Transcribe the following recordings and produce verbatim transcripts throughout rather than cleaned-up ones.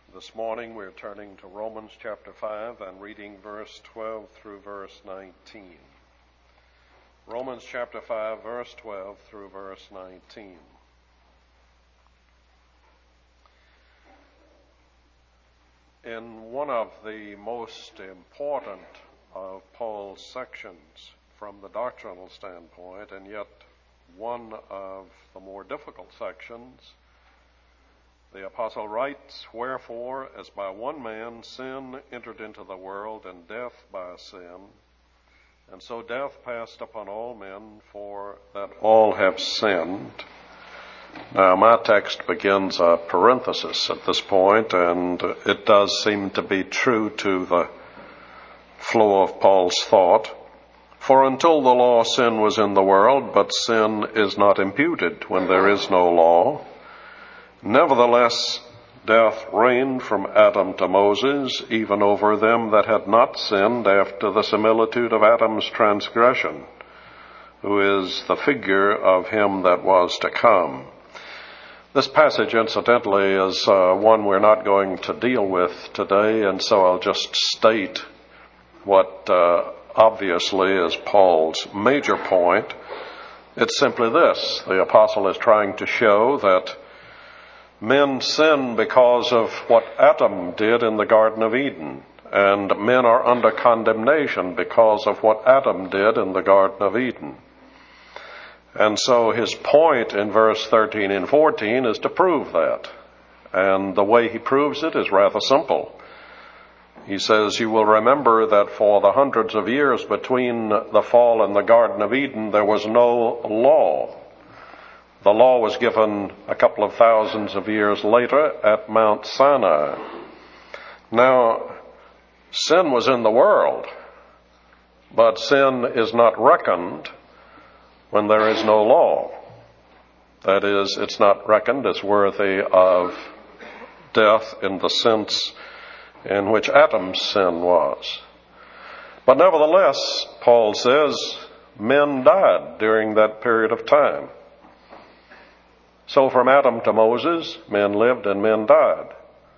This morning we're turning to Romans chapter five and reading verse twelve through verse nineteen. Romans chapter five, verse twelve through verse nineteen. In one of the most important of Paul's sections from the doctrinal standpoint, and yet one of the more difficult sections, the apostle writes, "Wherefore, as by one man sin entered into the world, and death by sin, and so death passed upon all men, for that all have sinned." Now, my text begins a parenthesis at this point, and it does seem to be true to the flow of Paul's thought. "For until the law, sin was in the world, but sin is not imputed when there is no law. Nevertheless, death reigned from Adam to Moses, even over them that had not sinned, after the similitude of Adam's transgression, who is the figure of him that was to come." This passage, incidentally, is uh, one we're not going to deal with today, and so I'll just state what uh, obviously is Paul's major point. It's simply this: the apostle is trying to show that men sin because of what Adam did in the Garden of Eden, and men are under condemnation because of what Adam did in the Garden of Eden. And so his point in verse thirteen and fourteen is to prove that. And the way he proves it is rather simple. He says, "You will remember that for the hundreds of years between the fall and the Garden of Eden, there was no law. The law was given a couple of thousands of years later at Mount Sinai. Now, sin was in the world, but sin is not reckoned when there is no law. That is, it's not reckoned as worthy of death in the sense in which Adam's sin was. But nevertheless, Paul says, men died during that period of time. So from Adam to Moses, men lived and men died.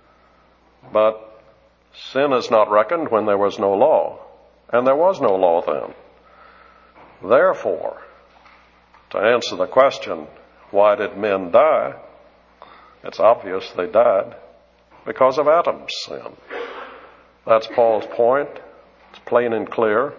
But sin is not reckoned when there was no law, and there was no law then. Therefore, to answer the question, why did men die? It's obvious they died because of Adam's sin." That's Paul's point. It's plain and clear.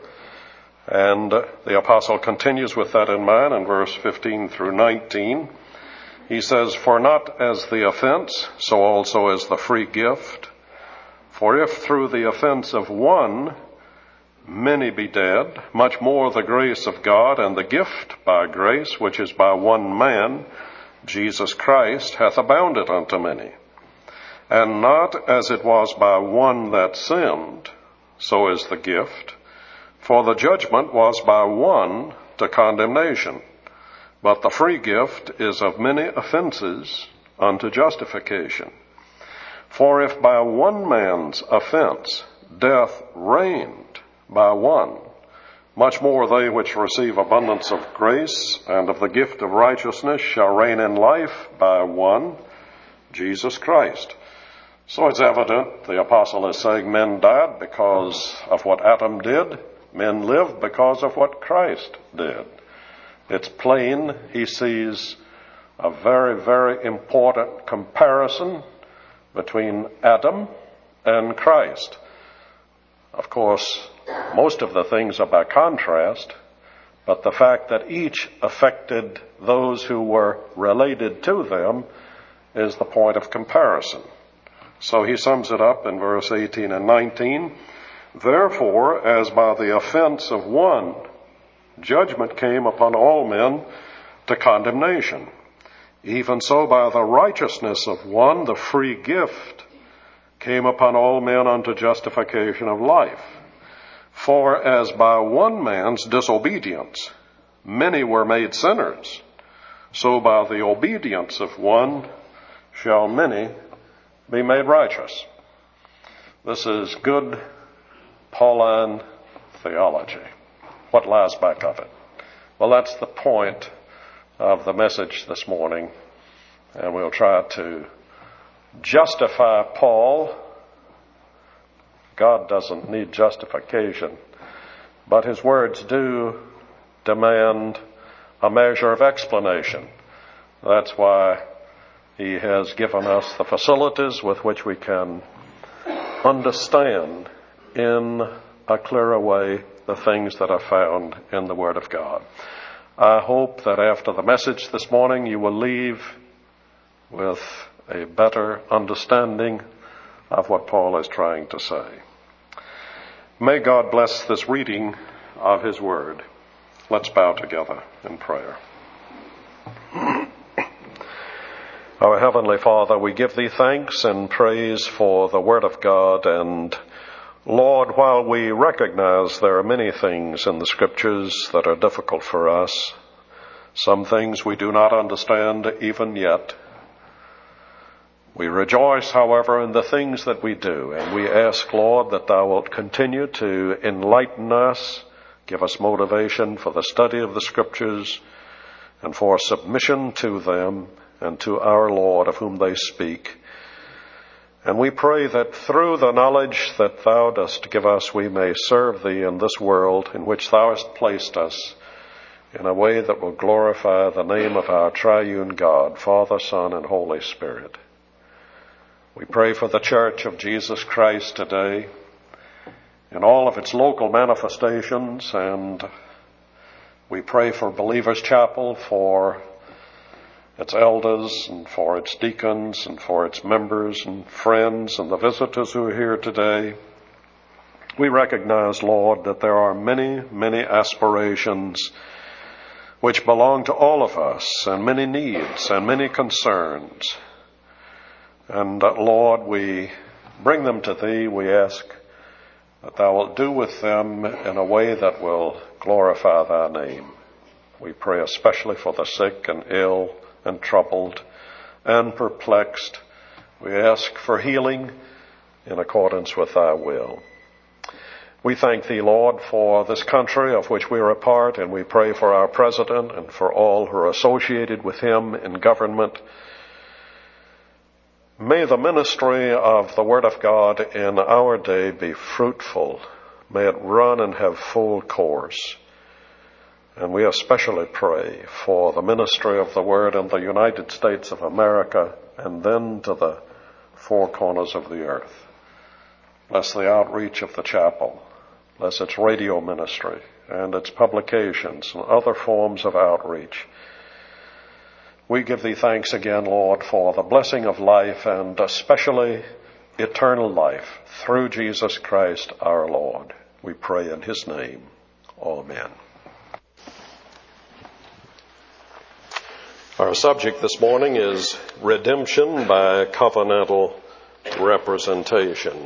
And the apostle continues with that in mind in verse fifteen through nineteen. He says, "For not as the offense, so also is the free gift. For if through the offense of one many be dead, much more the grace of God and the gift by grace, which is by one man, Jesus Christ, hath abounded unto many. And not as it was by one that sinned, so is the gift. For the judgment was by one to condemnation, but the free gift is of many offenses unto justification. For if by one man's offense death reigned by one, much more they which receive abundance of grace and of the gift of righteousness shall reign in life by one, Jesus Christ." So it's evident the apostle is saying men died because of what Adam did. Men lived because of what Christ did. It's plain he sees a very, very important comparison between Adam and Christ. Of course, most of the things are by contrast, but the fact that each affected those who were related to them is the point of comparison. So he sums it up in verse eighteen and nineteen. "Therefore, as by the offense of one, judgment came upon all men to condemnation, even so by the righteousness of one, the free gift came upon all men unto justification of life. For as by one man's disobedience many were made sinners, so by the obedience of one shall many be made righteous." This is good Pauline theology. What lies back of it? Well, that's the point of the message this morning, and we'll try to justify Paul. God doesn't need justification, but his words do demand a measure of explanation. That's why he has given us the facilities with which we can understand in a clearer way the things that are found in the Word of God. I hope that after the message this morning you will leave with a better understanding of what Paul is trying to say. May God bless this reading of his Word. Let's bow together in prayer. Our Heavenly Father, we give thee thanks and praise for the Word of God. And Lord, while we recognize there are many things in the Scriptures that are difficult for us, some things we do not understand even yet, we rejoice, however, in the things that we do. And we ask, Lord, that thou wilt continue to enlighten us, give us motivation for the study of the Scriptures and for submission to them and to our Lord, of whom they speak. And we pray that through the knowledge that thou dost give us, we may serve thee in this world in which thou hast placed us in a way that will glorify the name of our triune God, Father, Son, and Holy Spirit. We pray for the Church of Jesus Christ today in all of its local manifestations, and we pray for Believers Chapel, for its elders and for its deacons and for its members and friends and the visitors who are here today. We recognize, Lord, that there are many, many aspirations which belong to all of us, and many needs and many concerns. And uh, Lord, we bring them to thee. We ask that thou wilt do with them in a way that will glorify thy name. We pray especially for the sick and ill and troubled and perplexed. We ask for healing in accordance with thy will. We thank thee, Lord, for this country of which we are a part, and we pray for our president and for all who are associated with him in government. May the ministry of the Word of God in our day be fruitful. May it run and have full course. And we especially pray for the ministry of the Word in the United States of America and then to the four corners of the earth. Bless the outreach of the chapel. Bless its radio ministry and its publications and other forms of outreach. We give thee thanks again, Lord, for the blessing of life and especially eternal life through Jesus Christ our Lord. We pray in his name. Amen. Our subject this morning is redemption by covenantal representation.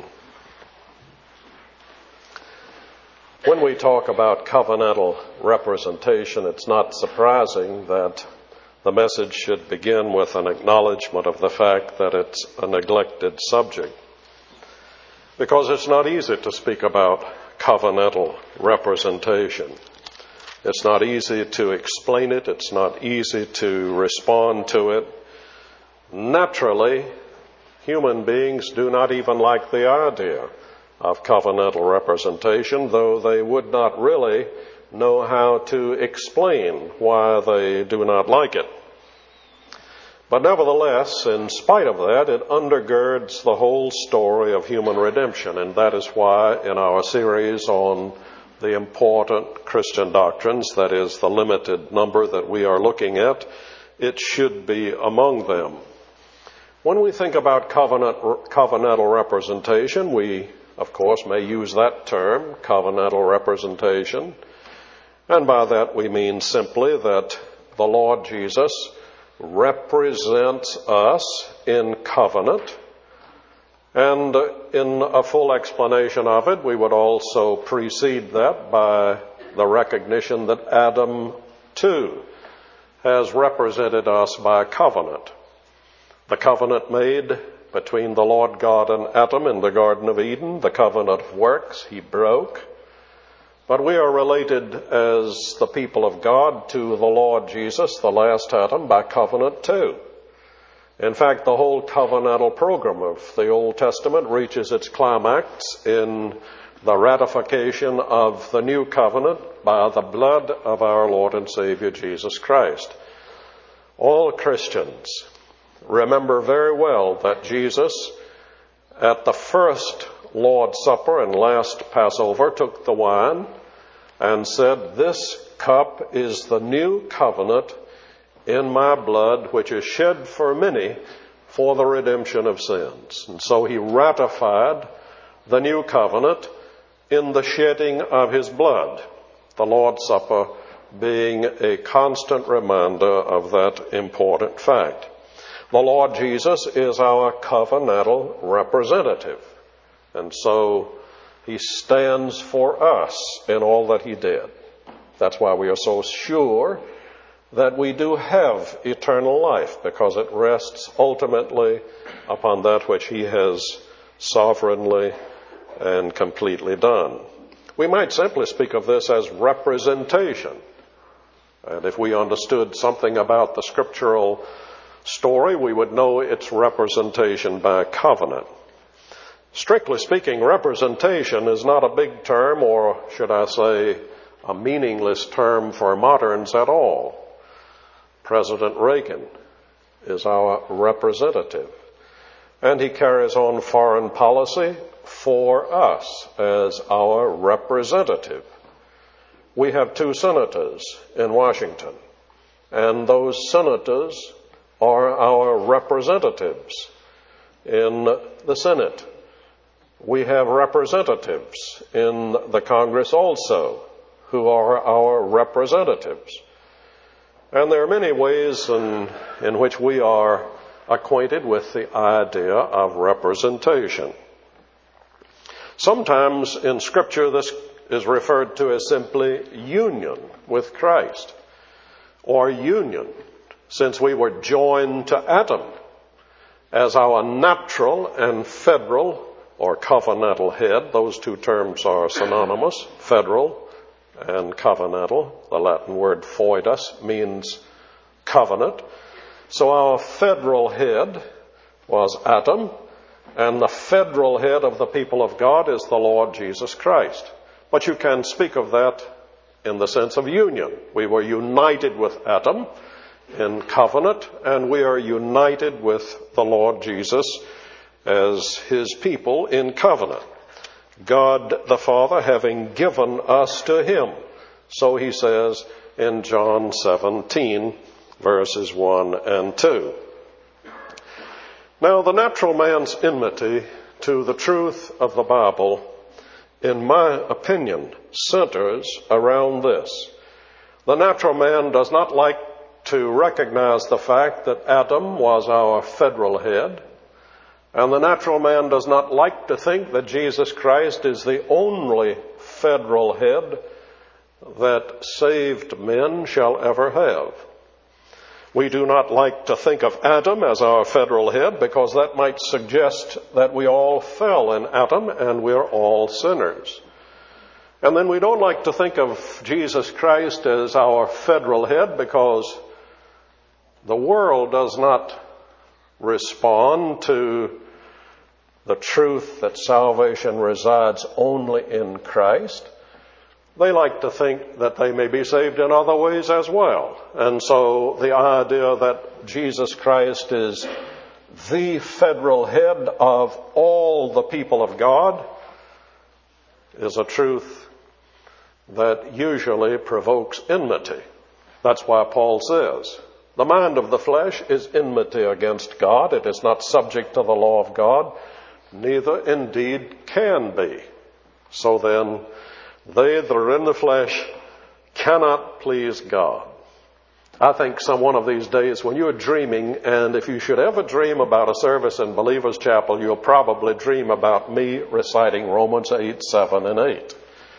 When we talk about covenantal representation, it's not surprising that the message should begin with an acknowledgement of the fact that it's a neglected subject, because it's not easy to speak about covenantal representation. It's not easy to explain it. It's not easy to respond to it. Naturally, human beings do not even like the idea of covenantal representation, though they would not really know how to explain why they do not like it. But nevertheless, in spite of that, it undergirds the whole story of human redemption, and that is why in our series on the important Christian doctrines, that is the limited number that we are looking at, it should be among them. When we think about covenant, covenantal representation, we, of course, may use that term, covenantal representation. And by that we mean simply that the Lord Jesus represents us in covenant. And in a full explanation of it, we would also precede that by the recognition that Adam, too, has represented us by covenant. The covenant made between the Lord God and Adam in the Garden of Eden, the covenant of works he broke. But we are related as the people of God to the Lord Jesus, the last Adam, by covenant too. In fact, the whole covenantal program of the Old Testament reaches its climax in the ratification of the new covenant by the blood of our Lord and Savior Jesus Christ. All Christians remember very well that Jesus, at the first Lord's Supper and last Passover, took the wine and said, "This cup is the new covenant in my blood, which is shed for many for the redemption of sins." And so he ratified the new covenant in the shedding of his blood, the Lord's Supper being a constant reminder of that important fact. The Lord Jesus is our covenantal representative, and so he stands for us in all that he did. That's why we are so sure that we do have eternal life, because it rests ultimately upon that which he has sovereignly and completely done. We might simply speak of this as representation. And if we understood something about the scriptural story, we would know its representation by covenant. Strictly speaking, representation is not a big term, or should I say, a meaningless term for moderns at all. President Reagan is our representative, and he carries on foreign policy for us as our representative. We have two senators in Washington, and those senators are our representatives in the Senate. We have representatives in the Congress also, who are our representatives. And there are many ways in, in which we are acquainted with the idea of representation. Sometimes in Scripture this is referred to as simply union with Christ, or union, since we were joined to Adam as our natural and federal or covenantal head. Those two terms are synonymous, federal and covenantal. The Latin word foedus means covenant. So our federal head was Adam, and the federal head of the people of God is the Lord Jesus Christ. But you can speak of that in the sense of union. We were united with Adam in covenant, and we are united with the Lord Jesus as his people in covenant. God the Father having given us to him. So he says in John seventeen, verses one and two. Now, the natural man's enmity to the truth of the Bible, in my opinion, centers around this. The natural man does not like to recognize the fact that Adam was our federal head, and the natural man does not like to think that Jesus Christ is the only federal head that saved men shall ever have. We do not like to think of Adam as our federal head, because that might suggest that we all fell in Adam and we're all sinners. And then we don't like to think of Jesus Christ as our federal head, because the world does not respond to the truth that salvation resides only in Christ. They like to think that they may be saved in other ways as well. And so the idea that Jesus Christ is the federal head of all the people of God is a truth that usually provokes enmity. That's why Paul says, the mind of the flesh is enmity against God. It is not subject to the law of God, neither indeed can be. So then, they that are in the flesh cannot please God. I think some one of these days when you're dreaming, and if you should ever dream about a service in Believer's Chapel, you'll probably dream about me reciting Romans eight, seven, and eight.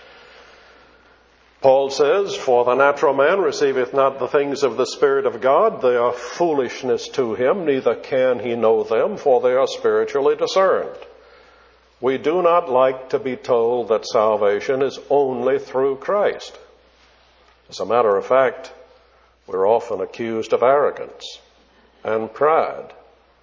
Paul says, for the natural man receiveth not the things of the Spirit of God. They are foolishness to him, neither can he know them, for they are spiritually discerned. We do not like to be told that salvation is only through Christ. As a matter of fact, we're often accused of arrogance and pride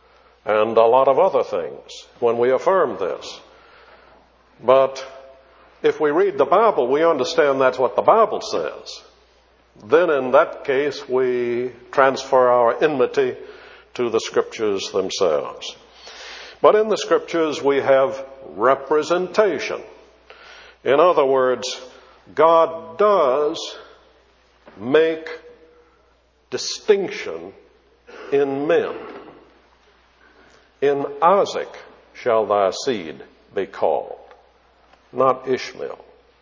and a lot of other things when we affirm this. But if we read the Bible, we understand that's what the Bible says. Then in that case, we transfer our enmity to the Scriptures themselves. But in the Scriptures, we have representation. In other words, God does make distinction in men. In Isaac shall thy seed be called, not Ishmael.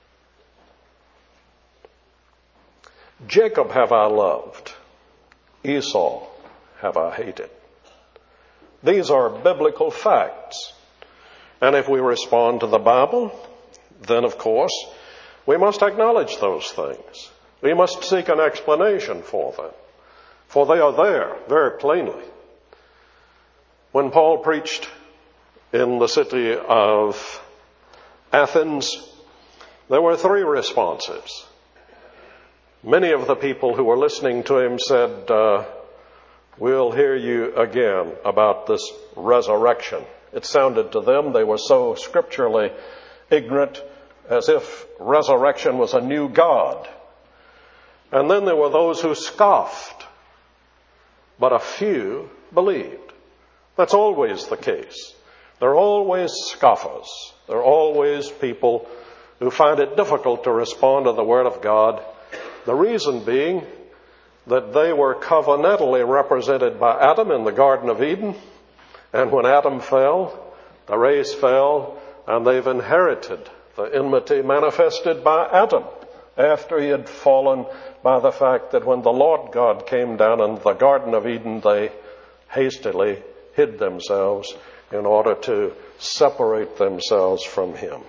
Jacob have I loved, Esau have I hated. These are biblical facts. And if we respond to the Bible, then of course we must acknowledge those things. We must seek an explanation for them, for they are there very plainly. When Paul preached in the city of Athens, there were three responses. Many of the people who were listening to him said, uh, we'll hear you again about this resurrection. It sounded to them, they were so scripturally ignorant, as if resurrection was a new God. And then there were those who scoffed, but a few believed. That's always the case. There are always scoffers. There are always people who find it difficult to respond to the Word of God. The reason being that they were covenantally represented by Adam in the Garden of Eden. And when Adam fell, the race fell, and they've inherited the enmity manifested by Adam after he had fallen, by the fact that when the Lord God came down in the Garden of Eden, they hastily hid themselves in order to separate themselves from him.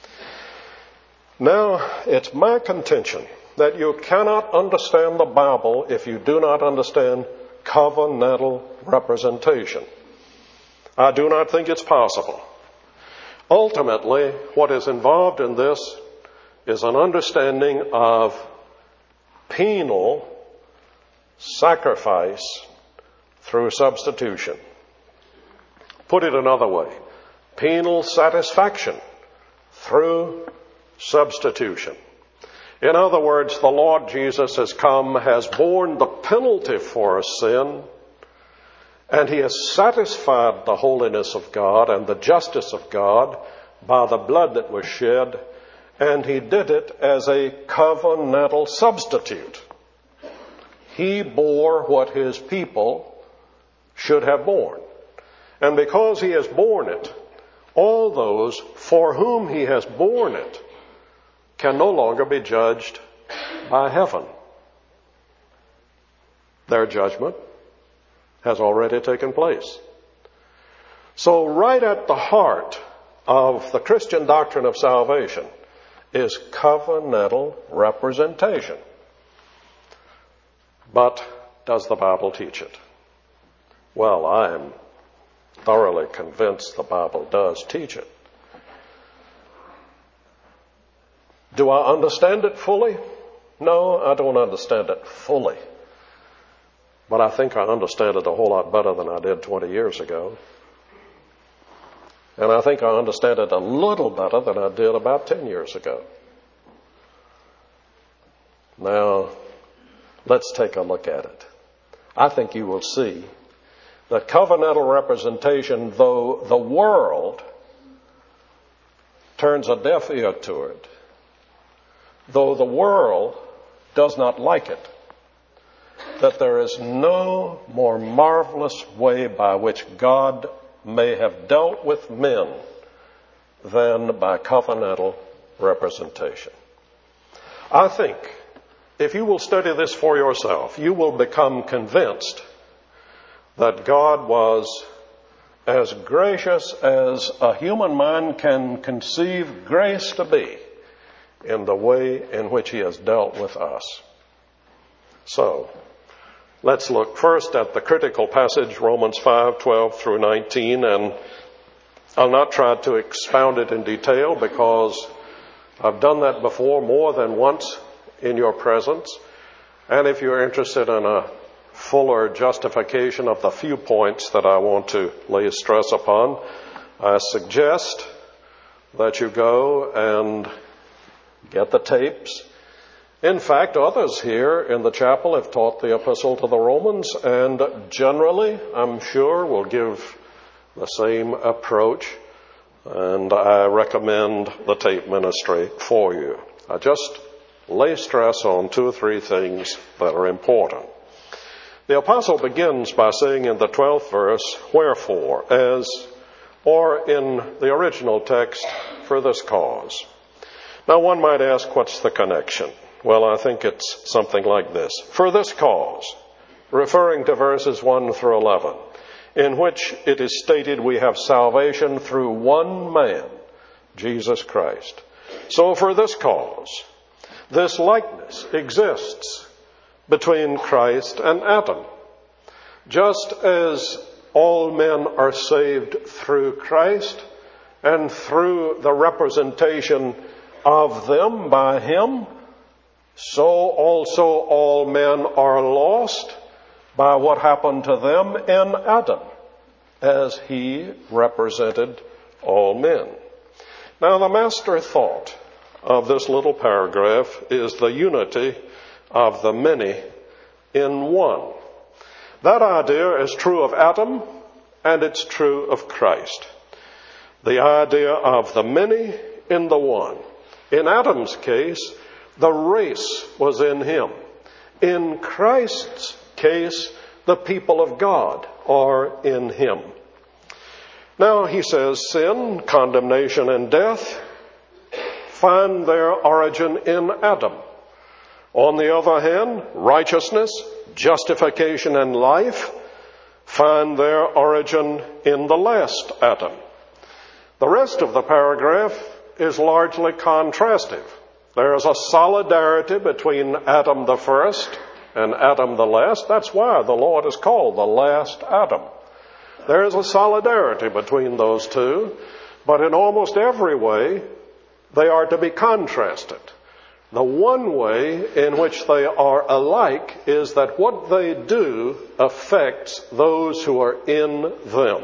Now, it's my contention that you cannot understand the Bible if you do not understand covenantal representation. I do not think it's possible. Ultimately, what is involved in this is an understanding of penal sacrifice through substitution. Put it another way, penal satisfaction through substitution. In other words, the Lord Jesus has come, has borne the penalty for sin, and he has satisfied the holiness of God and the justice of God by the blood that was shed, and he did it as a covenantal substitute. He bore what his people should have borne. And because he has borne it, all those for whom he has borne it can no longer be judged by heaven. Their judgment has already taken place. So right at the heart of the Christian doctrine of salvation is covenantal representation. But does the Bible teach it? Well, I am thoroughly convinced the Bible does teach it. Do I understand it fully? No, I don't understand it fully. But I think I understand it a whole lot better than I did twenty years ago. And I think I understand it a little better than I did about ten years ago. Now, let's take a look at it. I think you will see that covenantal representation, though the world turns a deaf ear to it, though the world does not like it, that there is no more marvelous way by which God may have dealt with men than by covenantal representation. I think if you will study this for yourself, you will become convinced that God was as gracious as a human mind can conceive grace to be in the way in which he has dealt with us. So, let's look first at the critical passage, Romans five, twelve through nineteen, and I'll not try to expound it in detail because I've done that before more than once in your presence. And if you're interested in a fuller justification of the few points that I want to lay stress upon, I suggest that you go and get the tapes. In fact, others here in the chapel have taught the Epistle to the Romans, and generally, I'm sure, will give the same approach, and I recommend the tape ministry for you. I just lay stress on two or three things that are important. The apostle begins by saying in the twelfth verse, wherefore, as, or in the original text, for this cause. Now one might ask, what's the connection? Well, I think it's something like this. For this cause, referring to verses one through eleven, in which it is stated we have salvation through one man, Jesus Christ. So for this cause, this likeness exists between Christ and Adam. Just as all men are saved through Christ and through the representation of them by him, so also all men are lost by what happened to them in Adam, as he represented all men. Now, the master thought of this little paragraph is the unity of the many in one. That idea is true of Adam, and it's true of Christ. The idea of the many in the one. In Adam's case, the race was in him. In Christ's case, the people of God are in him. Now, he says, sin, condemnation, and death find their origin in Adam. On the other hand, righteousness, justification, and life find their origin in the last Adam. The rest of the paragraph is largely contrastive. There is a solidarity between Adam the first and Adam the last. That's why the Lord is called the last Adam. There is a solidarity between those two, but in almost every way, they are to be contrasted. The one way in which they are alike is that what they do affects those who are in them.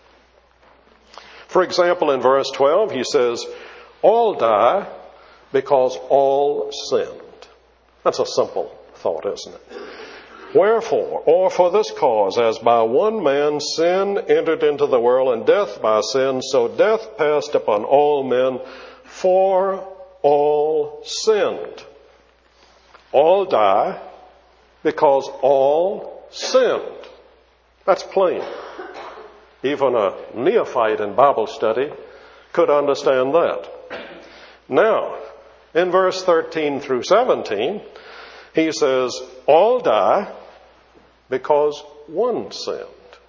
For example, in verse twelve, he says, all die because all sinned. That's a simple thought, isn't it? Wherefore, or for this cause, as by one man sin entered into the world, and death by sin, so death passed upon all men, for all sinned. All die because all sinned. That's plain. Even a neophyte in Bible study could understand that. Now, in verse thirteen through seventeen, he says, all die because one sinned.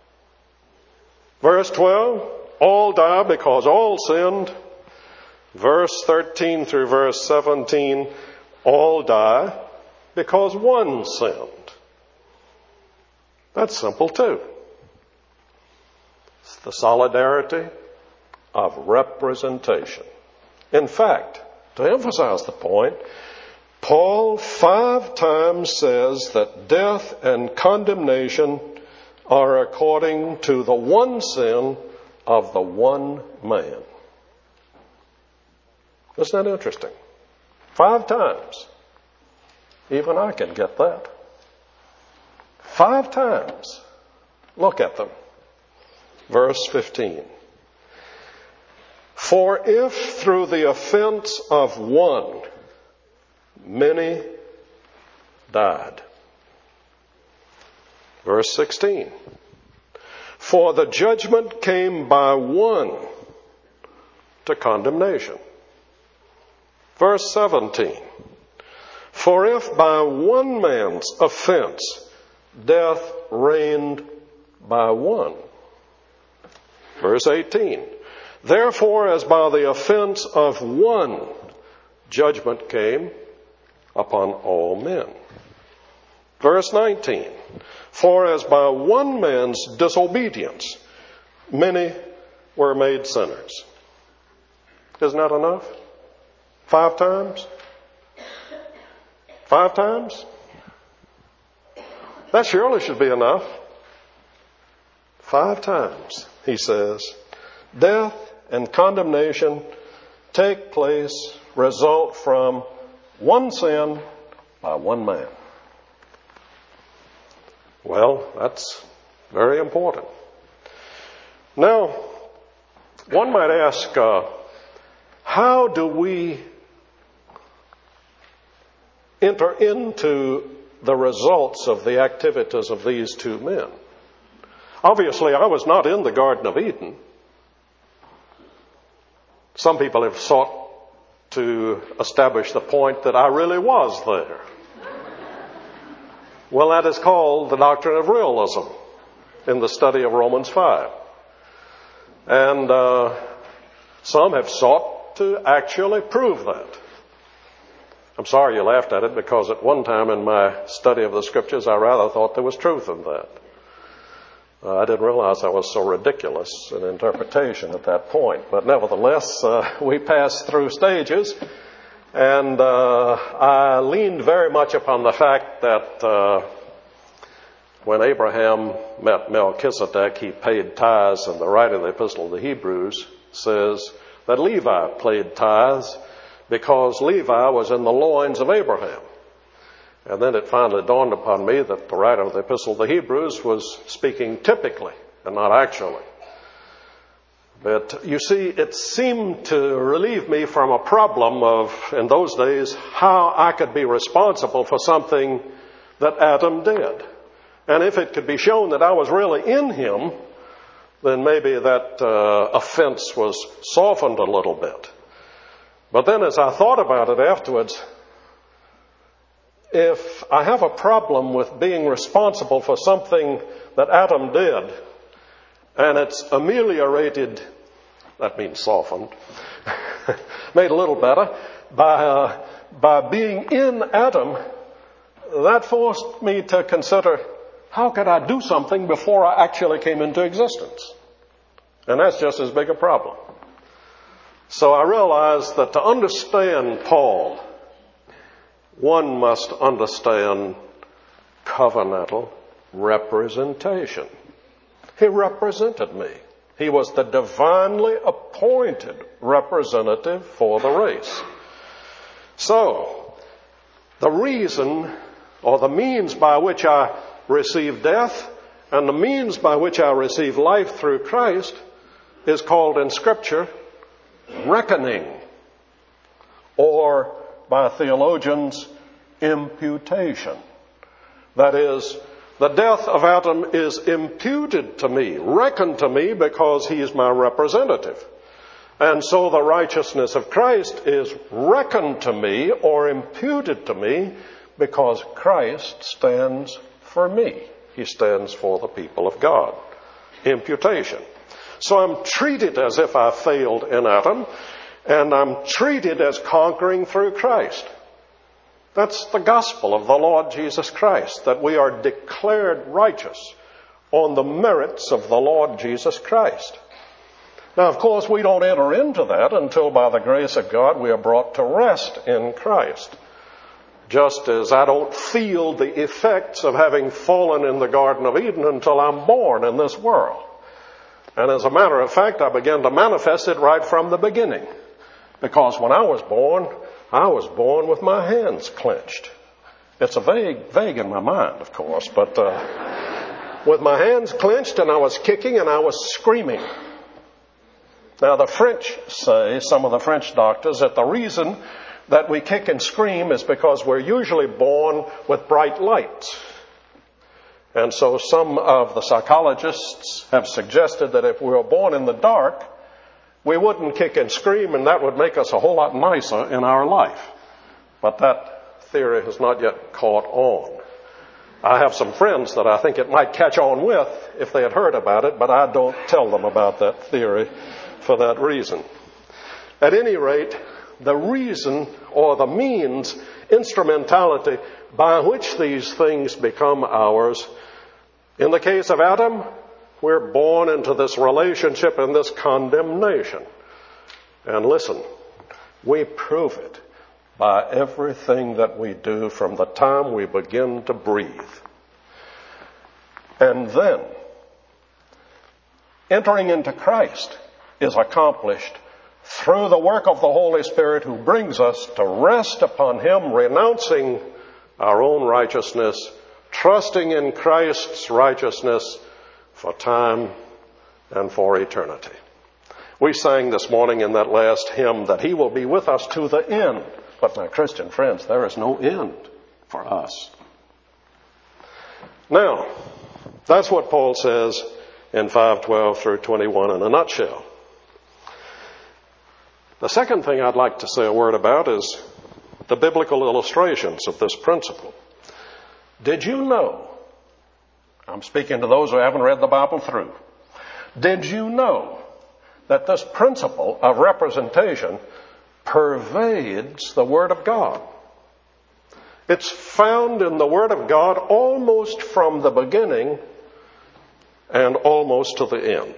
Verse twelve, all die because all sinned. Verse thirteen through verse seventeen, all die because one sinned. That's simple too. It's the solidarity of representation. In fact, to emphasize the point, Paul five times says that death and condemnation are according to the one sin of the one man. Isn't that interesting? Five times. Even I can get that. Five times. Look at them. Verse fifteen. For if through the offense of one, many died. Verse sixteen. For the judgment came by one to condemnation. Verse seventeen. For if by one man's offense death reigned by one. Verse eighteen. Therefore, as by the offense of one, judgment came upon all men. Verse nineteen. For as by one man's disobedience, many were made sinners. Isn't that enough? Five times? Five times? That surely should be enough. Five times, he says, death and condemnation take place, result from one sin by one man. Well, that's very important. Now, one might ask, uh, how do we enter into the results of the activities of these two men? Obviously, I was not in the Garden of Eden. Some people have sought to establish the point that I really was there. Well, that is called the doctrine of realism in the study of Romans five. And uh, some have sought to actually prove that. I'm sorry you laughed at it, because at one time in my study of the Scriptures, I rather thought there was truth in that. Uh, I didn't realize I was so ridiculous in interpretation at that point. But nevertheless, uh, we passed through stages, and uh, I leaned very much upon the fact that uh, when Abraham met Melchizedek, he paid tithes, and the writer of the Epistle to the Hebrews says that Levi paid tithes because Levi was in the loins of Abraham. And then it finally dawned upon me that the writer of the Epistle to the Hebrews was speaking typically and not actually. But you see, it seemed to relieve me from a problem of, in those days, how I could be responsible for something that Adam did. And if it could be shown that I was really in him, then maybe that uh, offense was softened a little bit. But then as I thought about it afterwards, if I have a problem with being responsible for something that Adam did, and it's ameliorated, that means softened, made a little better, by, uh, by being in Adam, that forced me to consider, how could I do something before I actually came into existence? And that's just as big a problem. So I realized that to understand Paul, one must understand covenantal representation. He represented me. He was the divinely appointed representative for the race. So, the reason or the means by which I receive death and the means by which I receive life through Christ is called in Scripture reckoning, or by theologians, imputation. That is, the death of Adam is imputed to me, reckoned to me, because he is my representative. And so the righteousness of Christ is reckoned to me or imputed to me because Christ stands for me. He stands for the people of God. Imputation. So I'm treated as if I failed in Adam, and I'm treated as conquering through Christ. That's the gospel of the Lord Jesus Christ, that we are declared righteous on the merits of the Lord Jesus Christ. Now, of course, we don't enter into that until by the grace of God we are brought to rest in Christ. Just as I don't feel the effects of having fallen in the Garden of Eden until I'm born in this world. And as a matter of fact, I began to manifest it right from the beginning. Because when I was born, I was born with my hands clenched. It's a vague, vague in my mind, of course, but uh, with my hands clenched, and I was kicking and I was screaming. Now, the French say, some of the French doctors, that the reason that we kick and scream is because we're usually born with bright lights. And so some of the psychologists have suggested that if we were born in the dark, we wouldn't kick and scream, and that would make us a whole lot nicer in our life. But that theory has not yet caught on. I have some friends that I think it might catch on with if they had heard about it, but I don't tell them about that theory for that reason. At any rate, the reason or the means, instrumentality by which these things become ours, in the case of Adam, we're born into this relationship and this condemnation. And listen, we prove it by everything that we do from the time we begin to breathe. And then, entering into Christ is accomplished through the work of the Holy Spirit, who brings us to rest upon Him, renouncing our own righteousness, trusting in Christ's righteousness for time and for eternity. We sang this morning in that last hymn that He will be with us to the end. But my Christian friends, there is no end for us. Now, that's what Paul says in five twelve through twenty-one in a nutshell. The second thing I'd like to say a word about is the biblical illustrations of this principle. Did you know, I'm speaking to those who haven't read the Bible through, did you know that this principle of representation pervades the Word of God? It's found in the Word of God almost from the beginning and almost to the end.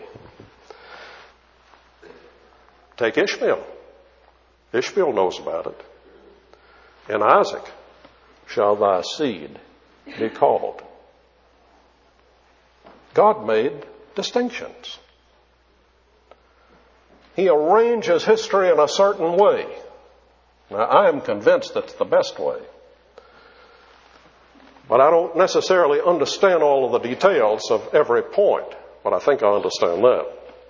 Take Ishmael. Ishmael knows about it. In Isaac shall thy seed be called. God made distinctions. He arranges history in a certain way. Now, I am convinced it's the best way. But I don't necessarily understand all of the details of every point, but I think I understand that.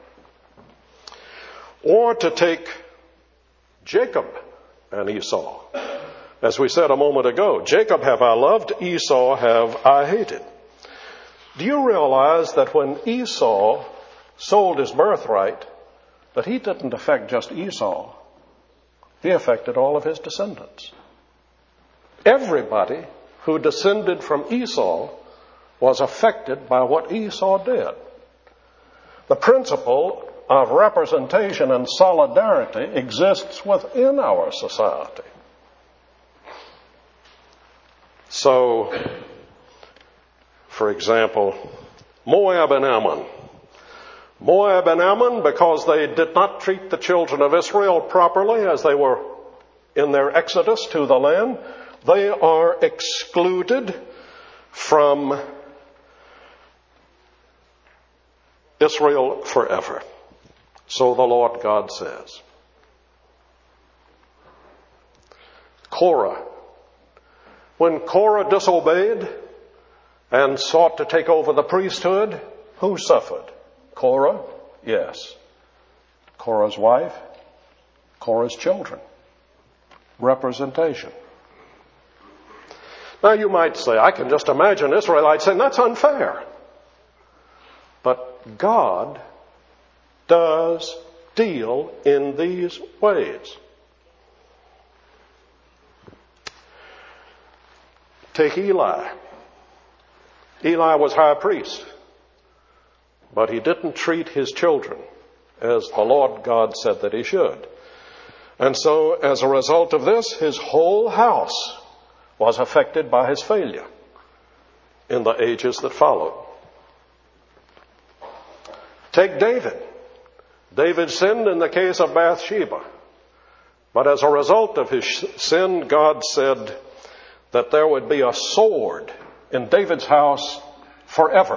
Or to take Jacob and Esau. As we said a moment ago, Jacob have I loved, Esau have I hated. Do you realize that when Esau sold his birthright, that he didn't affect just Esau? He affected all of his descendants. Everybody who descended from Esau was affected by what Esau did. The principle of representation and solidarity exists within our society. So, for example, Moab and Ammon. Moab and Ammon, because they did not treat the children of Israel properly as they were in their exodus to the land, they are excluded from Israel forever. So the Lord God says. Korah. When Korah disobeyed and sought to take over the priesthood, who suffered? Korah? Yes. Korah's wife? Korah's children. Representation. Now you might say, I can just imagine Israelites saying, that's unfair. But God does deal in these ways. Take Eli. Eli was high priest, but he didn't treat his children as the Lord God said that he should. And so, as a result of this, his whole house was affected by his failure in the ages that followed. Take David. David sinned in the case of Bathsheba. But as a result of his sin, God said that there would be a sword in David's house forever.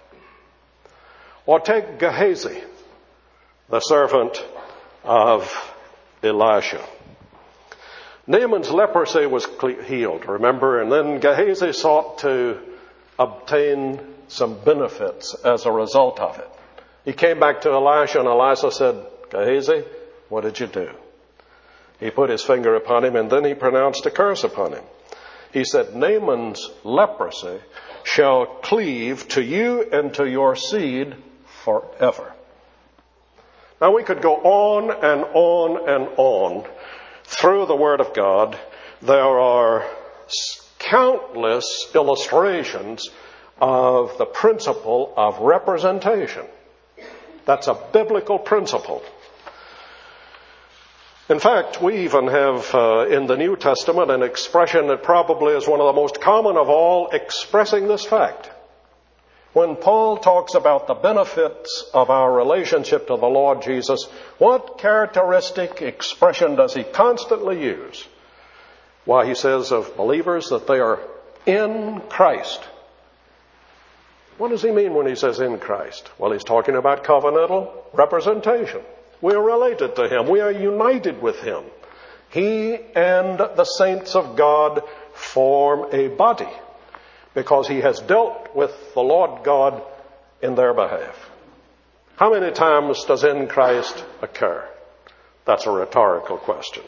Or take Gehazi, the servant of Elisha. Naaman's leprosy was healed, remember? And then Gehazi sought to obtain some benefits as a result of it. He came back to Elisha, and Elisha said, Gehazi, what did you do? He put his finger upon him, and then he pronounced a curse upon him. He said, Naaman's leprosy shall cleave to you and to your seed forever. Now we could go on and on and on through the Word of God. There are countless illustrations of the principle of representation. That's a biblical principle. In fact, we even have uh, in the New Testament an expression that probably is one of the most common of all, expressing this fact. When Paul talks about the benefits of our relationship to the Lord Jesus, what characteristic expression does he constantly use? Why, he says of believers that they are in Christ. What does he mean when he says in Christ? Well, he's talking about covenantal representation. We are related to him. We are united with him. He and the saints of God form a body because he has dealt with the Lord God in their behalf. How many times does in Christ occur? That's a rhetorical question.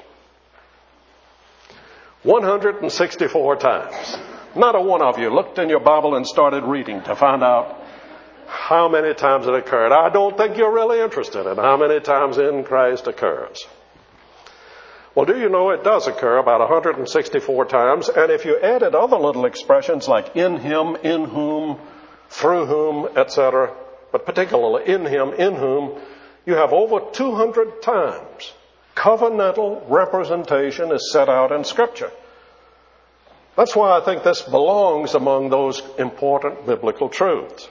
one hundred sixty-four times. Not a one of you looked in your Bible and started reading to find out how many times it occurred. I don't think you're really interested in how many times in Christ occurs. Well, do you know it does occur about one hundred sixty-four times, and if you added other little expressions like in him, in whom, through whom, et cetera, but particularly in him, in whom, you have over two hundred times covenantal representation is set out in Scripture. That's why I think this belongs among those important biblical truths.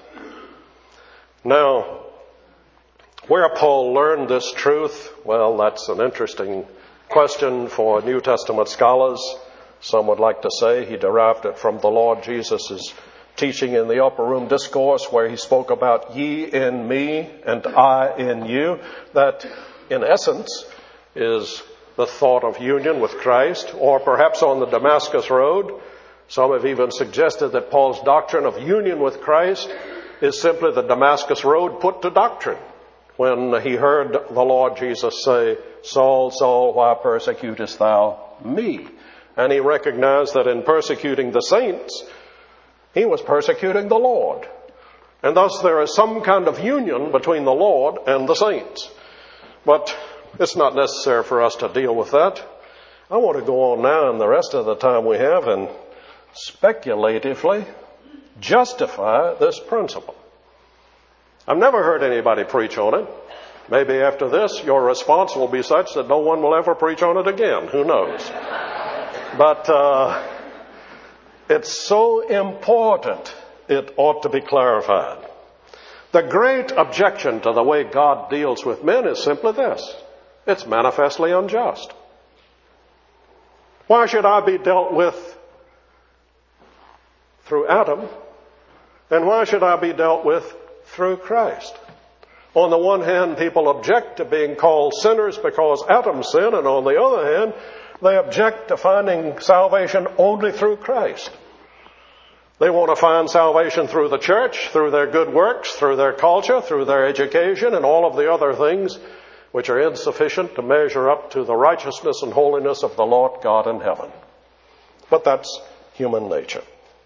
Now, where Paul learned this truth, well, that's an interesting question for New Testament scholars. Some would like to say he derived it from the Lord Jesus' teaching in the upper room discourse where he spoke about ye in me and I in you. That, in essence, is the thought of union with Christ, or perhaps on the Damascus Road. Some have even suggested that Paul's doctrine of union with Christ is simply the Damascus Road put to doctrine when he heard the Lord Jesus say, Saul, Saul, why persecutest thou me? And he recognized that in persecuting the saints, he was persecuting the Lord. And thus there is some kind of union between the Lord and the saints. But it's not necessary for us to deal with that. I want to go on now in the rest of the time we have and speculatively justify this principle. I've never heard anybody preach on it. Maybe after this, your response will be such that no one will ever preach on it again. Who knows? But uh, it's so important, it ought to be clarified. The great objection to the way God deals with men is simply this. It's manifestly unjust. Why should I be dealt with through Adam, and why should I be dealt with through Christ? On the one hand, people object to being called sinners because Adam sinned, and on the other hand, they object to finding salvation only through Christ. They want to find salvation through the church, through their good works, through their culture, through their education, and all of the other things which are insufficient to measure up to the righteousness and holiness of the Lord God in heaven. But that's human nature.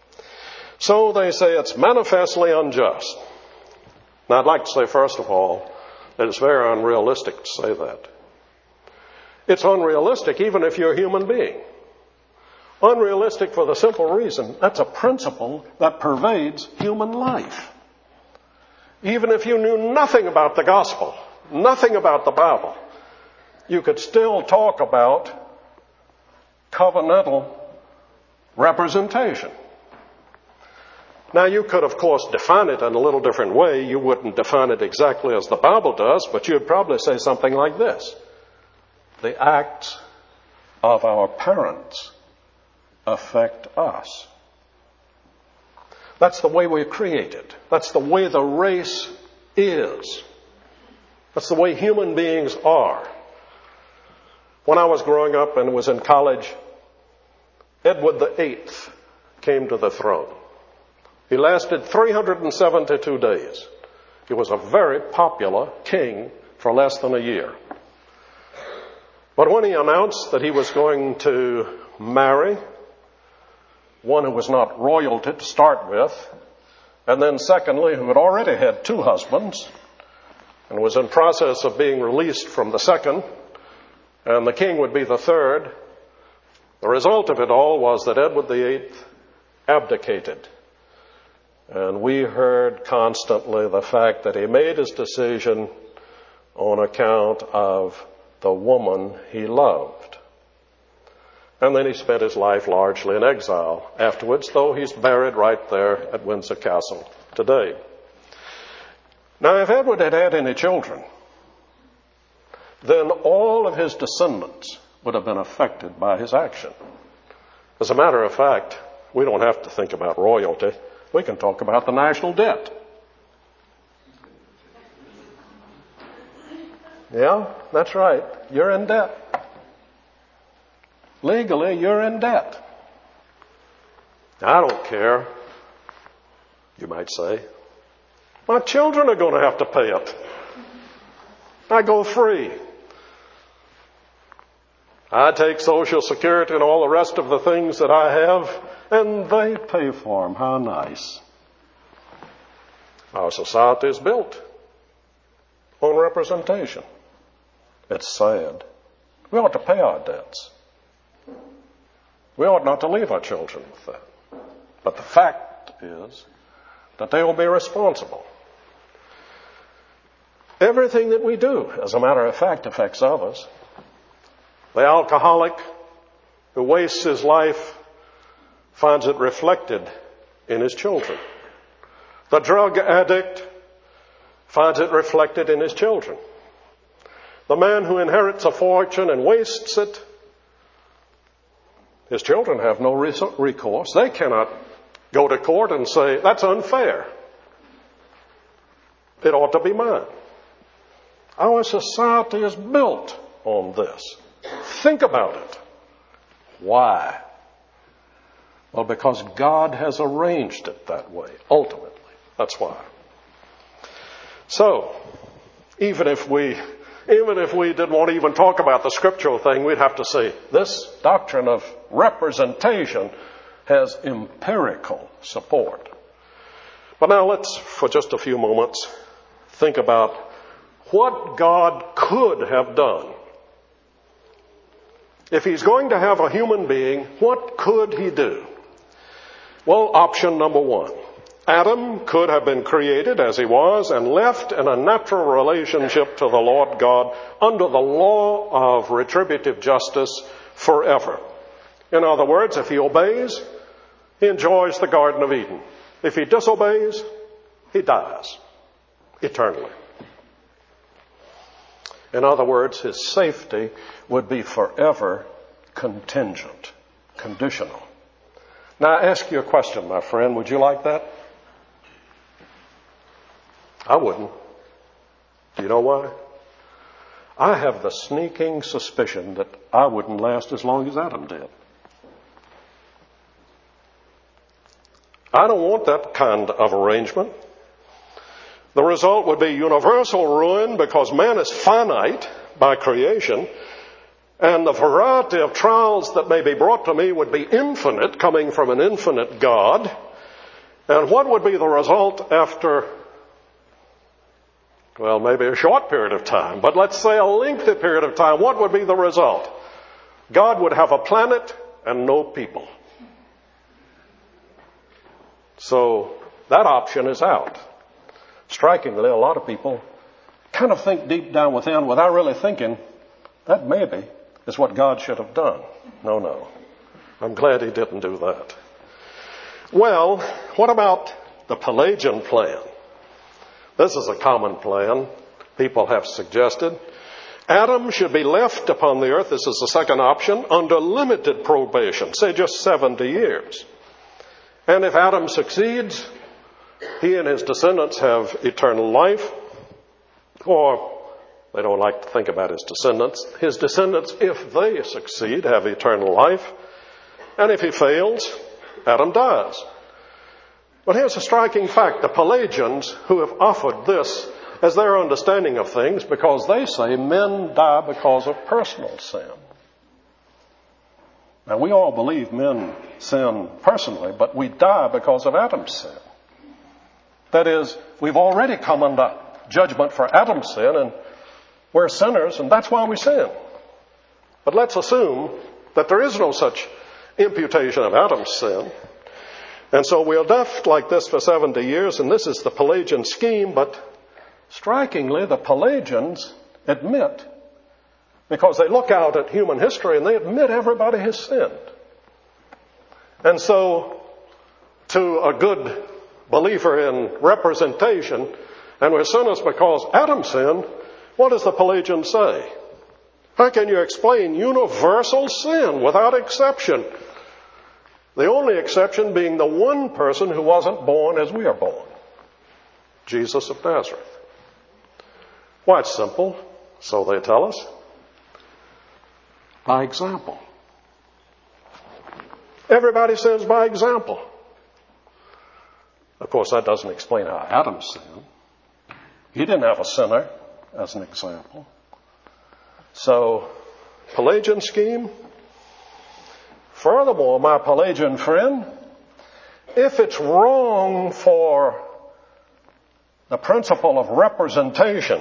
So they say it's manifestly unjust. Now, I'd like to say, first of all, that it's very unrealistic to say that. It's unrealistic even if you're a human being. Unrealistic for the simple reason that's a principle that pervades human life. Even if you knew nothing about the gospel, nothing about the Bible, you could still talk about covenantal representation. Now, you could, of course, define it in a little different way. You wouldn't define it exactly as the Bible does, but you'd probably say something like this. The acts of our parents affect us. That's the way we're created. That's the way the race is. That's the way human beings are. When I was growing up and was in college, Edward the Eighth came to the throne. He lasted three hundred seventy-two days. He was a very popular king for less than a year. But when he announced that he was going to marry one who was not royalty to start with, and then secondly, who had already had two husbands and was in process of being released from the second, and the king would be the third, the result of it all was that Edward the Eighth abdicated. And we heard constantly the fact that he made his decision on account of the woman he loved. And then he spent his life largely in exile afterwards, though he's buried right there at Windsor Castle today. Now, if Edward had had any children, then all of his descendants would have been affected by his action. As a matter of fact, we don't have to think about royalty. We can talk about the national debt. Yeah, that's right. You're in debt. Legally, you're in debt. I don't care, you might say. My children are going to have to pay it. I go free. I take Social Security and all the rest of the things that I have, and they pay for them. How nice. Our society is built on representation. It's sad. We ought to pay our debts. We ought not to leave our children with that. But the fact is that they will be responsible. Everything that we do, as a matter of fact, affects others. The alcoholic who wastes his life finds it reflected in his children. The drug addict finds it reflected in his children. The man who inherits a fortune and wastes it, his children have no recourse. They cannot go to court and say, that's unfair. It ought to be mine. Our society is built on this. Think about it. Why? Well, because God has arranged it that way, ultimately. That's why. So, even if we, even if we didn't want to even talk about the scriptural thing, we'd have to say, this doctrine of representation has empirical support. But now let's, for just a few moments, think about what God could have done. If he's going to have a human being, what could he do? Well, option number one. Adam could have been created as he was and left in a natural relationship to the Lord God under the law of retributive justice forever. In other words, if he obeys, he enjoys the Garden of Eden. If he disobeys, he dies eternally. In other words, his safety would be forever contingent, conditional. Now, I ask you a question, my friend. Would you like that? I wouldn't. Do you know why? I have the sneaking suspicion that I wouldn't last as long as Adam did. I don't want that kind of arrangement. The result would be universal ruin because man is finite by creation, and the variety of trials that may be brought to me would be infinite, coming from an infinite God. And what would be the result after, well, maybe a short period of time, but let's say a lengthy period of time? What would be the result? God would have a planet and no people. So that option is out. Strikingly, a lot of people kind of think deep down within without really thinking that maybe is what God should have done. No, no. I'm glad he didn't do that. Well, what about the Pelagian plan? This is a common plan people have suggested. Adam should be left upon the earth, this is the second option, under limited probation, say just seventy years. And if Adam succeeds, he and his descendants have eternal life, or they don't like to think about his descendants. His descendants, if they succeed, have eternal life. And if he fails, Adam dies. But here's a striking fact. The Pelagians, who have offered this as their understanding of things, because they say men die because of personal sin. Now, we all believe men sin personally, but we die because of Adam's sin. That is, we've already come under judgment for Adam's sin, and we're sinners, and that's why we sin. But let's assume that there is no such imputation of Adam's sin. And so we're left like this for seventy years, and this is the Pelagian scheme, but strikingly, the Pelagians admit, because they look out at human history and they admit everybody has sinned. And so, to a good believer in representation, and we're sinners because Adam sinned, what does the Pelagian say? How can you explain universal sin without exception? The only exception being the one person who wasn't born as we are born, Jesus of Nazareth. Why, it's simple, so they tell us. By example. Everybody sins by example. Of course, that doesn't explain how Adam sinned. He didn't have a sinner as an example. So, Pelagian scheme. Furthermore, my Pelagian friend, if it's wrong for the principle of representation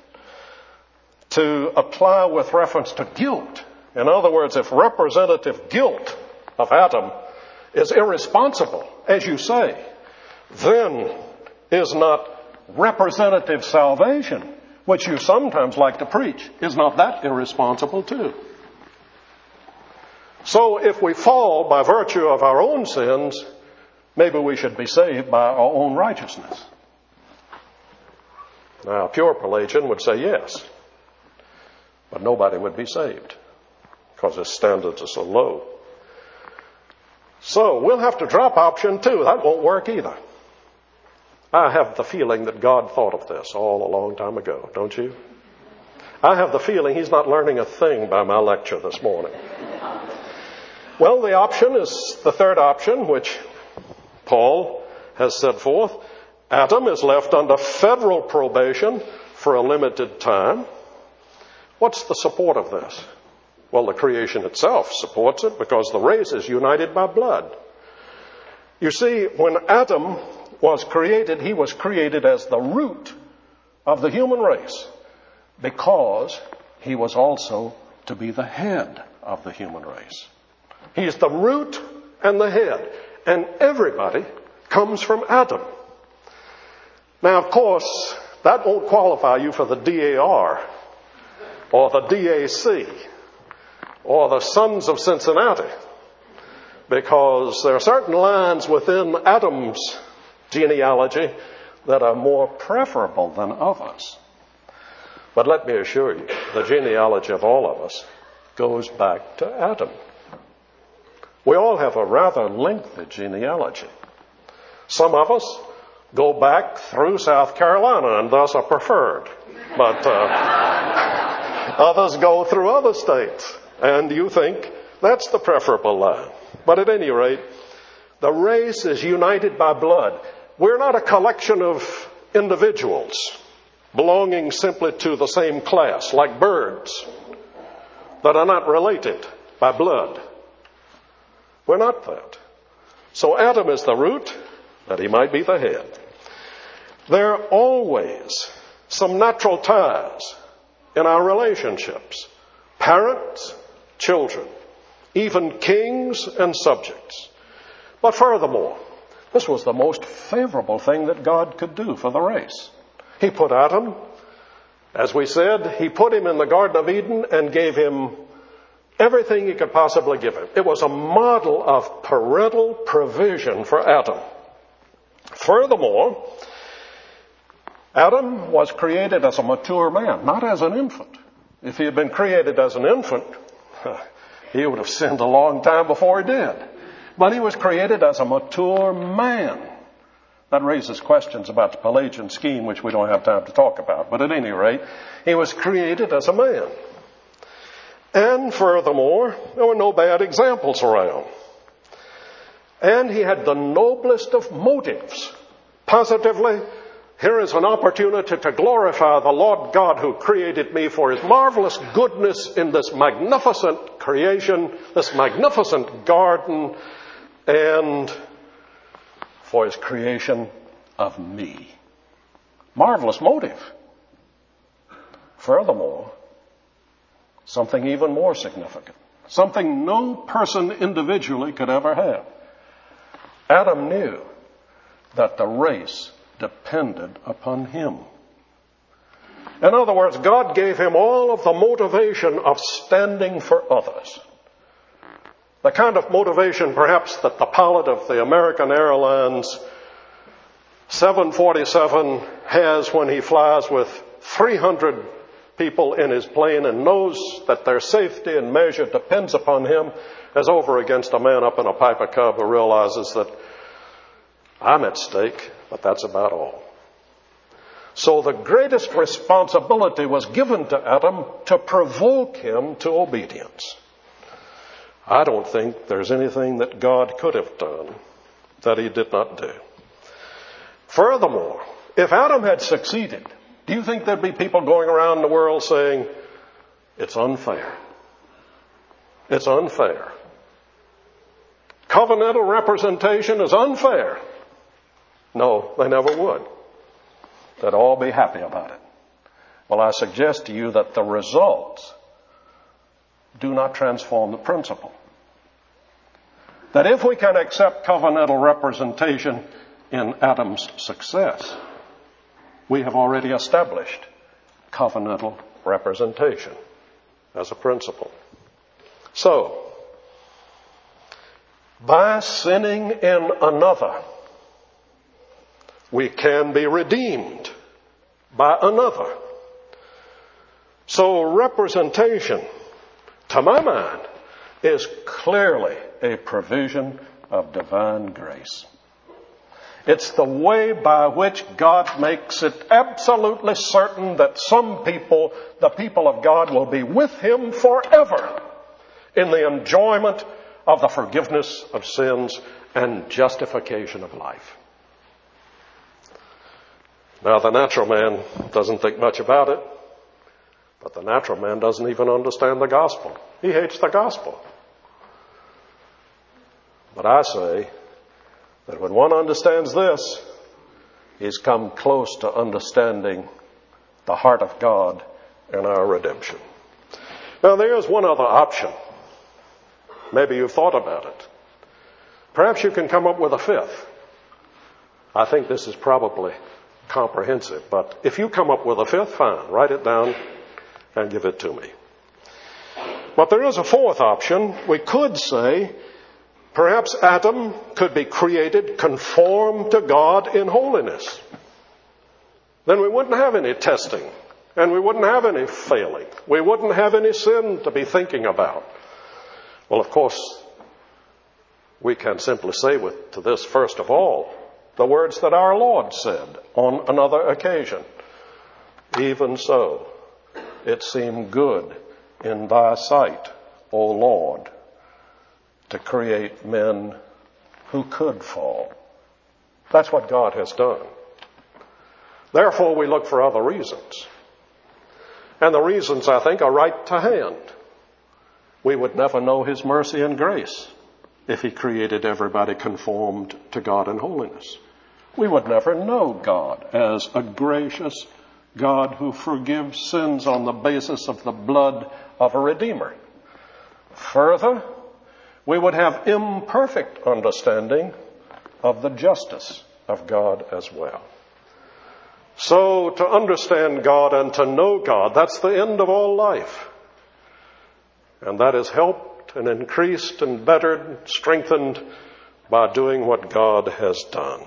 to apply with reference to guilt, in other words, if representative guilt of Adam is irresponsible, as you say, then is not representative salvation, which you sometimes like to preach, is not that irresponsible too? So if we fall by virtue of our own sins, maybe we should be saved by our own righteousness. Now, a pure Pelagian would say yes, but nobody would be saved because his standards are so low. So we'll have to drop option two. That won't work either. I have the feeling that God thought of this all a long time ago, don't you? I have the feeling he's not learning a thing by my lecture this morning. Well, the option is the third option, which Paul has set forth. Adam is left under federal probation for a limited time. What's the support of this? Well, the creation itself supports it because the race is united by blood. You see, when Adam was created, he was created as the root of the human race because he was also to be the head of the human race. He's the root and the head, and everybody comes from Adam. Now, of course, that won't qualify you for the D A R or the D A C or the Sons of Cincinnati, because there are certain lines within Adam's genealogy that are more preferable than others. But let me assure you, the genealogy of all of us goes back to Adam. We all have a rather lengthy genealogy. Some of us go back through South Carolina and thus are preferred. But uh, others go through other states, and you think that's the preferable line. But at any rate, the race is united by blood. We're not a collection of individuals belonging simply to the same class, like birds that are not related by blood. We're not that. So Adam is the root, that he might be the head. There are always some natural ties in our relationships. Parents, children, even kings and subjects. But furthermore, this was the most favorable thing that God could do for the race. He put Adam, as we said, he put him in the Garden of Eden and gave him everything he could possibly give him. It was a model of parental provision for Adam. Furthermore, Adam was created as a mature man, not as an infant. If he had been created as an infant, he would have sinned a long time before he did. But he was created as a mature man. That raises questions about the Pelagian scheme, which we don't have time to talk about. But at any rate, he was created as a man. And furthermore, there were no bad examples around. And he had the noblest of motives. Positively, here is an opportunity to glorify the Lord God who created me for his marvelous goodness in this magnificent creation, this magnificent garden, and for his creation of me. Marvelous motive. Furthermore, something even more significant, something no person individually could ever have. Adam knew that the race depended upon him. In other words, God gave him all of the motivation of standing for others. The kind of motivation perhaps that the pilot of the American Airlines seven forty-seven has when he flies with three hundred people in his plane and knows that their safety and measure depends upon him, as over against a man up in a Piper Cub who realizes that I'm at stake, but that's about all. So the greatest responsibility was given to Adam to provoke him to obedience. I don't think there's anything that God could have done that he did not do. Furthermore, if Adam had succeeded, do you think there'd be people going around the world saying, it's unfair? It's unfair. Covenantal representation is unfair. No, they never would. They'd all be happy about it. Well, I suggest to you that the results do not transform the principle. That if we can accept covenantal representation in Adam's success, we have already established covenantal representation as a principle. So, by sinning in another, we can be redeemed by another. So representation, to my mind, is clearly a provision of divine grace. It's the way by which God makes it absolutely certain that some people, the people of God, will be with him forever in the enjoyment of the forgiveness of sins and justification of life. Now, the natural man doesn't think much about it, but the natural man doesn't even understand the gospel. He hates the gospel. But I say that when one understands this, he's come close to understanding the heart of God and our redemption. Now, there's one other option. Maybe you've thought about it. Perhaps you can come up with a fifth. I think this is probably comprehensive, but if you come up with a fifth, fine, write it down and give it to me. But there is a fourth option. We could say perhaps Adam could be created conformed to God in holiness. Then we wouldn't have any testing, and we wouldn't have any failing. We wouldn't have any sin to be thinking about. Well, of course, we can simply say with to this, first of all, the words that our Lord said on another occasion. Even so, it seemed good in thy sight, O Lord, to create men who could fall. That's what God has done. Therefore, we look for other reasons. And the reasons, I think, are right to hand. We would never know his mercy and grace if he created everybody conformed to God in holiness. We would never know God as a gracious God who forgives sins on the basis of the blood of a Redeemer. Further, we would have imperfect understanding of the justice of God as well. So to understand God and to know God, that's the end of all life. And that is helped and increased and bettered and strengthened by doing what God has done.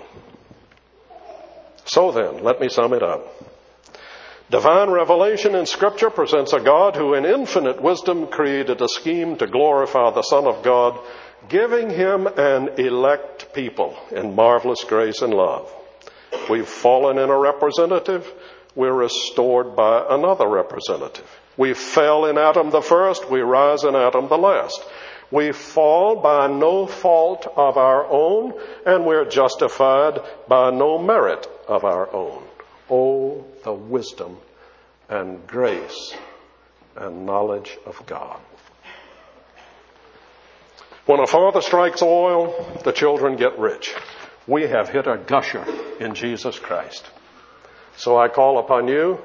So then, let me sum it up. Divine revelation in Scripture presents a God who in infinite wisdom created a scheme to glorify the Son of God, giving him an elect people in marvelous grace and love. We've fallen in a representative. We're restored by another representative. We fell in Adam the first. We rise in Adam the last. We fall by no fault of our own, and we're justified by no merit of our own. Oh, the wisdom and grace and knowledge of God. When a father strikes oil, the children get rich. We have hit a gusher in Jesus Christ. So I call upon you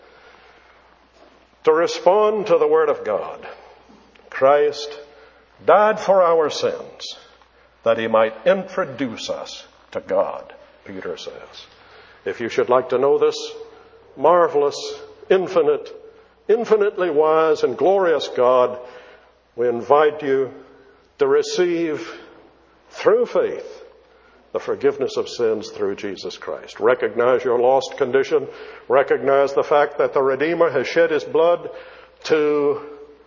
to respond to the Word of God. Christ died for our sins, that he might introduce us to God, Peter says. If you should like to know this marvelous, infinite, infinitely wise and glorious God, we invite you to receive through faith the forgiveness of sins through Jesus Christ. Recognize your lost condition. Recognize the fact that the Redeemer has shed his blood to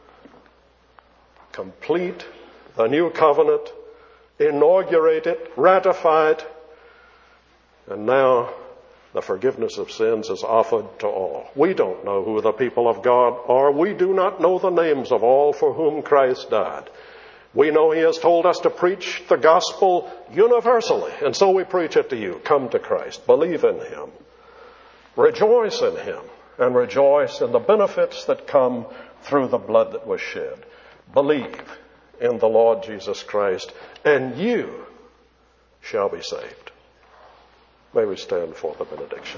complete the new covenant, inaugurate it, ratify it, and now the forgiveness of sins is offered to all. We don't know who the people of God are. We do not know the names of all for whom Christ died. We know he has told us to preach the gospel universally, and so we preach it to you. Come to Christ. Believe in him. Rejoice in him, and rejoice in the benefits that come through the blood that was shed. Believe in the Lord Jesus Christ, and you shall be saved. May we stand for the benediction.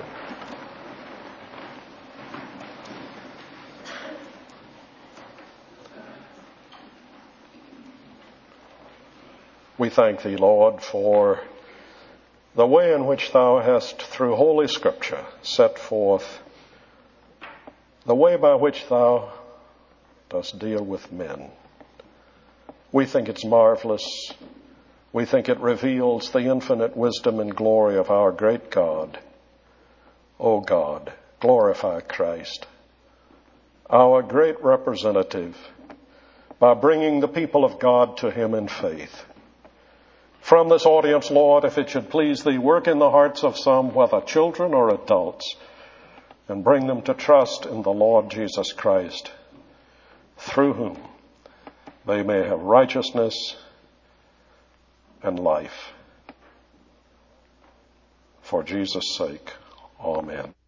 We thank thee, Lord, for the way in which thou hast, through Holy Scripture, set forth the way by which thou dost deal with men. We think it's marvelous. We think it reveals the infinite wisdom and glory of our great God. O God, glorify Christ, our great representative, by bringing the people of God to him in faith. From this audience, Lord, if it should please thee, work in the hearts of some, whether children or adults, and bring them to trust in the Lord Jesus Christ, through whom they may have righteousness and life. For Jesus' sake, amen.